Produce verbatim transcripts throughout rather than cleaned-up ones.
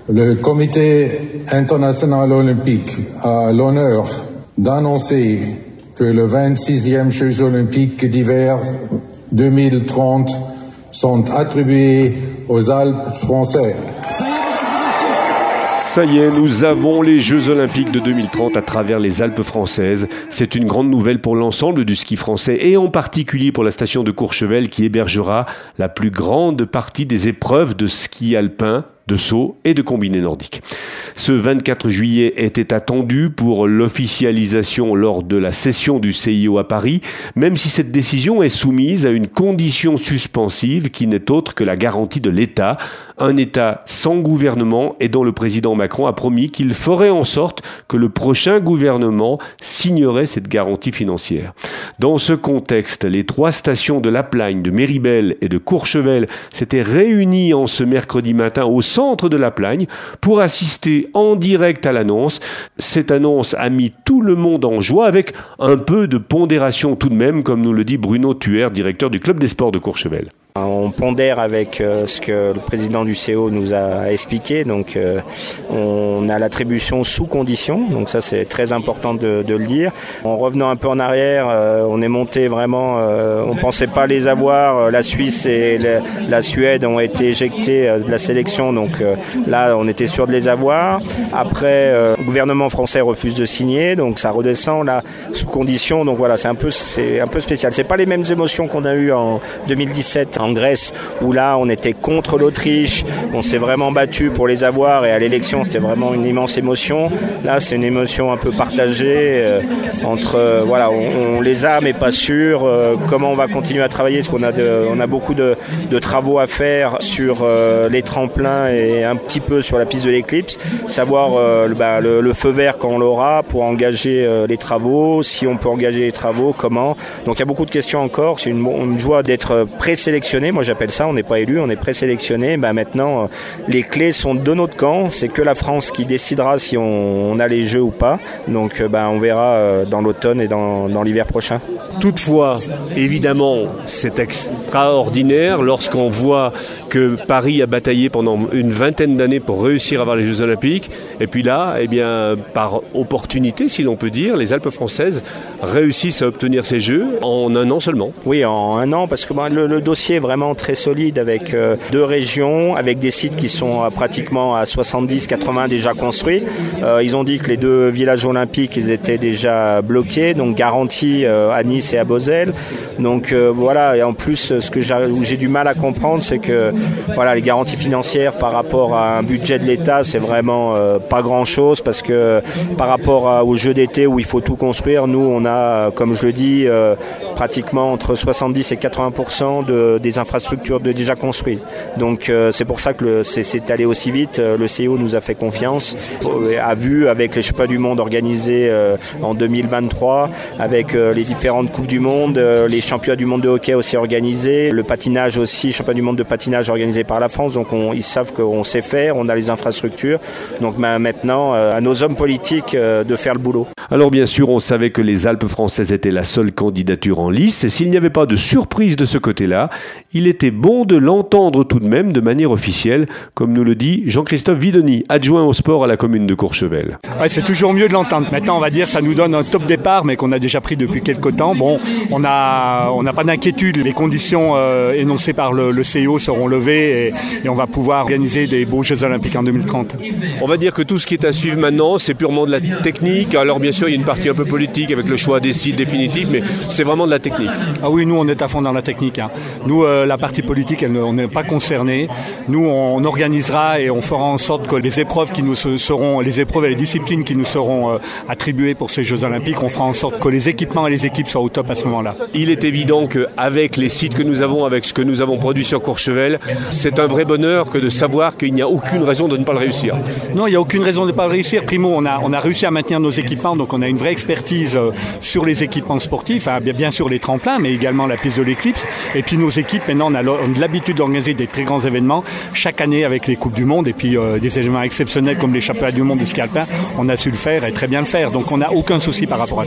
Le Comité international olympique a l'honneur d'annoncer que les vingt-sixièmes Jeux olympiques d'hiver deux mille trente sont attribués aux Alpes françaises. Ça y est, nous avons les Jeux Olympiques de deux mille trente à travers les Alpes françaises. C'est une grande nouvelle pour l'ensemble du ski français et en particulier pour la station de Courchevel qui hébergera la plus grande partie des épreuves de ski alpin, de saut et de combiné nordique. Ce vingt-quatre juillet était attendu pour l'officialisation lors de la session du C I O à Paris, même si cette décision est soumise à une condition suspensive qui n'est autre que la garantie de l'État, un État sans gouvernement et dont le président Macron a promis qu'il ferait en sorte que le prochain gouvernement signerait cette garantie financière. Dans ce contexte, les trois stations de La Plagne, de Méribel et de Courchevel s'étaient réunies en ce mercredi matin au centre de La Plagne pour assister en direct à l'annonce. Cette annonce a mis tout le monde en joie avec un peu de pondération tout de même, comme nous le dit Bruno Thuer, directeur du club des sports de Courchevel. On pondère avec euh, ce que le président du C E O nous a expliqué, donc euh, on a l'attribution sous condition, donc ça c'est très important de, de le dire. En revenant un peu en arrière, euh, on est monté vraiment, euh, on pensait pas les avoir, la Suisse et la, la Suède ont été éjectés euh, de la sélection, donc euh, là on était sûr de les avoir. Après, euh, le gouvernement français refuse de signer, donc ça redescend là sous condition, donc voilà c'est un peu, c'est un peu spécial. C'est pas les mêmes émotions qu'on a eues en deux mille dix-sept en Grèce, où là on était contre l'Autriche, on s'est vraiment battu pour les avoir et à l'élection c'était vraiment une immense émotion. Là c'est une émotion un peu partagée euh, entre euh, voilà on, on les a mais pas sûr, euh, comment on va continuer à travailler parce qu'on a, de, on a beaucoup de, de travaux à faire sur euh, les tremplins et un petit peu sur la piste de l'Eclipse, savoir euh, bah, le, le feu vert quand on l'aura pour engager euh, les travaux, si on peut engager les travaux, comment. Donc il y a beaucoup de questions encore, c'est une, une joie d'être présélectionné. Moi j'appelle ça, on n'est pas élu, on est présélectionné. Ben maintenant, les clés sont de notre camp. C'est que la France qui décidera si on, on a les Jeux ou pas. Donc ben, on verra dans l'automne et dans, dans l'hiver prochain. Toutefois, évidemment, c'est extraordinaire lorsqu'on voit que Paris a bataillé pendant une vingtaine d'années pour réussir à avoir les Jeux Olympiques. Et puis là, eh bien, par opportunité, si l'on peut dire, les Alpes françaises réussissent à obtenir ces Jeux en un an seulement. Oui, en un an, parce que ben, le, le dossier est vraiment très solide avec euh, deux régions, avec des sites qui sont euh, pratiquement à soixante-dix quatre-vingts déjà construits. Euh, ils ont dit que les deux villages olympiques, ils étaient déjà bloqués, donc garantis euh, à Nice et à Beauzelle. Donc euh, voilà, et en plus, ce que j'ai, où j'ai du mal à comprendre, c'est que voilà, les garanties financières par rapport à un budget de l'État, c'est vraiment euh, pas grand-chose, parce que par rapport à, aux Jeux d'été où il faut tout construire, nous, on a, comme je le dis, euh, pratiquement entre soixante-dix et quatre-vingts pour cent de, des infrastructures de déjà construites. Donc euh, c'est pour ça que le, c'est, c'est allé aussi vite. Le C E O nous a fait confiance, a vu avec les championnats du monde organisés euh, en deux mille vingt-trois, avec euh, les différentes coupes du monde, euh, les championnats du monde de hockey aussi organisés, le patinage aussi, championnat du monde de patinage organisé par la France. Donc on, ils savent qu'on sait faire, on a les infrastructures. Donc ben, maintenant, euh, à nos hommes politiques euh, de faire le boulot. Alors bien sûr, on savait que les Alpes françaises étaient la seule candidature en lice, et s'il n'y avait pas de surprise de ce côté-là, il était bon de l'entendre tout de même de manière officielle, comme nous le dit Jean-Christophe Vidoni, adjoint au sport à la commune de Courchevel. Ouais, c'est toujours mieux de l'entendre. Maintenant, on va dire, ça nous donne un top départ, mais qu'on a déjà pris depuis quelques temps. Bon, on a, on n'a pas d'inquiétude. Les conditions euh, énoncées par le, le C E O seront levées et, et on va pouvoir organiser des beaux Jeux Olympiques en deux mille trente. On va dire que tout ce qui est à suivre maintenant, c'est purement de la technique. Alors bien sûr, il y a une partie un peu politique avec le choix des sites définitifs, mais c'est vraiment de la technique. Ah oui, nous, on est à fond dans la technique. Hein. Nous, euh, la partie politique, elle, on n'est pas concernés. Nous, on organisera et on fera en sorte que les épreuves qui nous seront, les épreuves et les disciplines qui nous seront euh, attribuées pour ces Jeux Olympiques, on fera en sorte que les équipements et les équipes soient au top à ce moment-là. Il est évident qu'avec les sites que nous avons, avec ce que nous avons produit sur Courchevel, c'est un vrai bonheur que de savoir qu'il n'y a aucune raison de ne pas le réussir. Non, il n'y a aucune raison de ne pas le réussir. Primo, on a, on a réussi à maintenir nos équipements, donc on a une vraie expertise euh, sur les équipements sportifs, hein, bien, bien sûr les tremplins, mais également la piste de l'Eclipse. Et puis nos équipes, maintenant, on a, on a l'habitude d'organiser des très grands événements chaque année avec les Coupes du Monde et puis euh, des événements exceptionnels comme les championnats du monde de ski alpin. On a su le faire et très bien le faire. Donc on n'a aucun souci par rapport à ça.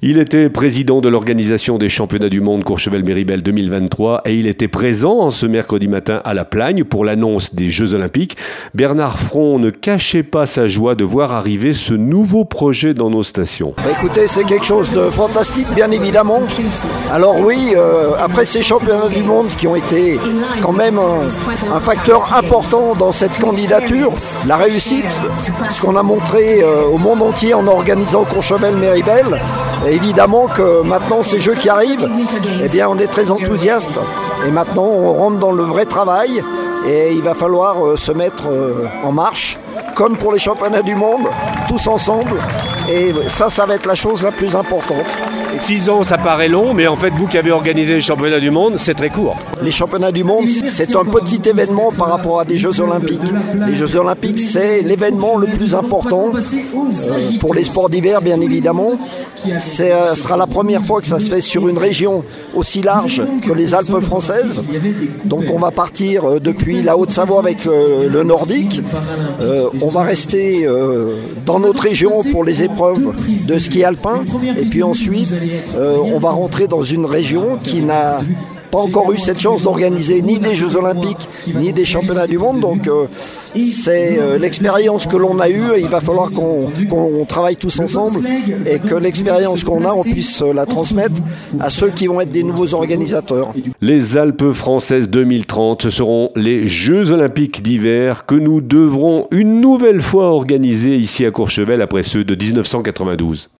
Il était président de l'organisation des championnats du monde Courchevel-Méribel deux mille vingt-trois et il était présent ce mercredi matin à La Plagne pour l'annonce des Jeux Olympiques. Bernard Front ne cachait pas sa joie de voir arriver ce nouveau projet dans nos stations. Écoutez, c'est quelque chose de fantastique, bien évidemment. Alors oui, euh, après ces championnats du monde qui ont été quand même un, un facteur important dans cette candidature, la réussite, ce qu'on a montré euh, au monde entier en organisant Courchevel-Méribel, évidemment que maintenant ces jeux qui arrivent, eh bien on est très enthousiaste et maintenant on rentre dans le vrai travail et il va falloir euh, se mettre euh, en marche comme pour les championnats du monde, tous ensemble, et ça, ça va être la chose la plus importante. Six ans, ça paraît long, mais en fait, vous qui avez organisé les championnats du monde, c'est très court. Les championnats du monde, c'est un petit événement par rapport à des Jeux Olympiques. Les Jeux Olympiques, c'est l'événement le plus important euh, pour les sports d'hiver, bien évidemment. C'est, euh, ce sera la première fois que ça se fait sur une région aussi large que les Alpes françaises. Donc on va partir euh, depuis la Haute-Savoie avec euh, le Nordique. Euh, on va rester euh, dans notre région pour les épreuves de ski alpin. Et puis ensuite, euh, on va rentrer dans une région qui n'a pas encore eu cette chance d'organiser ni des Jeux Olympiques ni des championnats du monde, donc euh, c'est euh, l'expérience que l'on a eue et il va falloir qu'on, qu'on travaille tous ensemble et que l'expérience qu'on a, on puisse euh, la transmettre à ceux qui vont être des nouveaux organisateurs. Les Alpes françaises deux mille trente, ce seront les Jeux Olympiques d'hiver que nous devrons une nouvelle fois organiser ici à Courchevel après ceux de dix-neuf cent quatre-vingt-douze.